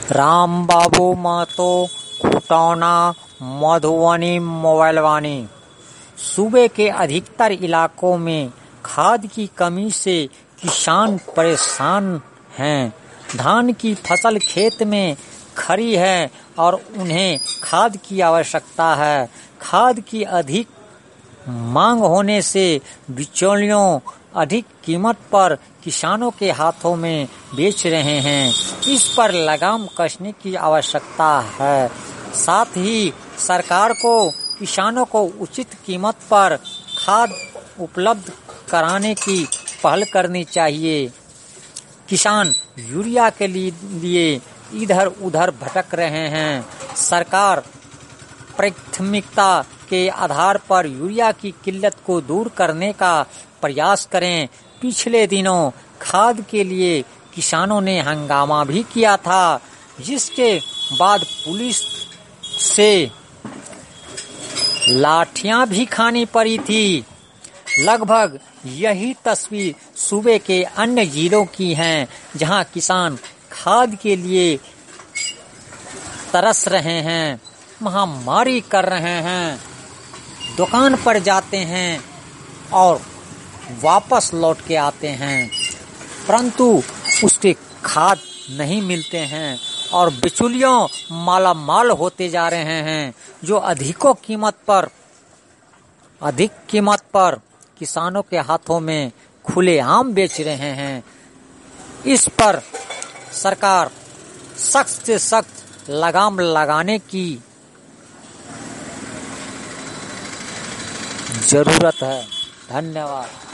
राम बाबू महतो, खुटौना, मधुबनी, मोबाइलवानी। सूबे के अधिकतर इलाकों में खाद की कमी से किसान परेशान हैं। धान की फसल खेत में खड़ी है और उन्हें खाद की आवश्यकता है। खाद की अधिक मांग होने से बिचौलियों अधिक कीमत पर किसानों के हाथों में बेच रहे हैं। इस पर लगाम कसने की आवश्यकता है। साथ ही सरकार को किसानों को उचित कीमत पर खाद उपलब्ध कराने की पहल करनी चाहिए। किसान यूरिया के लिए इधर उधर भटक रहे हैं। सरकार प्राथमिकता के आधार पर यूरिया की किल्लत को दूर करने का प्रयास करें। पिछले दिनों खाद के लिए किसानों ने हंगामा भी किया था, जिसके बाद पुलिस से लाठियां भी खानी पड़ी थी। लगभग यही तस्वीर सूबे के अन्य जिलों की है, जहां किसान खाद के लिए तरस रहे हैं, महामारी कर रहे हैं, दुकान पर जाते हैं और वापस लौट के आते हैं, परंतु उसके खाद नहीं मिलते हैं और बिचौलियों माला माल होते जा रहे हैं, जो अधिक कीमत पर किसानों के हाथों में खुलेआम बेच रहे हैं। इस पर सरकार सख्त से सख्त लगाम लगाने की जरूरत है। धन्यवाद।